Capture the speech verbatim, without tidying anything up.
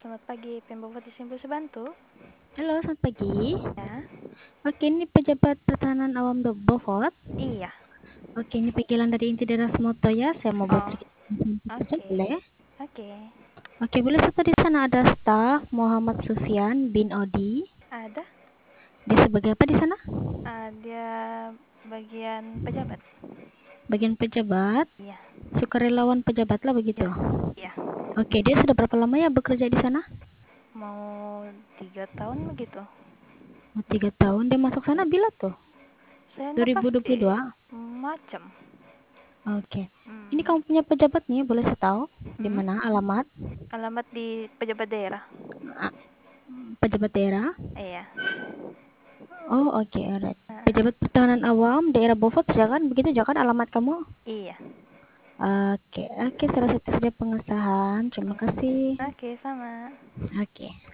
Selamat pagi, Pembokat di sini bisa bantu? Halo, selamat pagi. Ya, Oke, ini pejabat pertahanan awam do Beaufort. iya. Oke, ini panggilan dari inti daerah Semoto ya. Saya mau buat Oh, sedikit informasi kerja, oke. boleh? Oke. Oke, boleh satu di sana ada staf Muhammad Sufyan bin Odi. Ada? Dia sebagai apa di sana? Ada bagian pejabat. Bagian pejabat, Iya, sukarelawan pejabat lah begitu. iya, iya. Oke, dia sudah berapa lama ya bekerja di sana? Mau tiga tahun begitu. Oh, tiga tahun. Dia masuk sana bila tuh? Saya nggak pasti. dua ribu dua puluh dua. Macam. Oke. Ini Hmm. kamu punya pejabat nih, boleh saya tahu di Hmm? mana alamat? Alamat di pejabat daerah. Ah, pejabat daerah. Iya. Oh, oke, alright. Ah, Pejabat Pertahanan Awam daerah Beaufort, jangan begitu, jangan alamat kamu. iya. Oke, oke, salah satu saja pengesahan. Terima Iya. kasih. Oke, sama. Oke.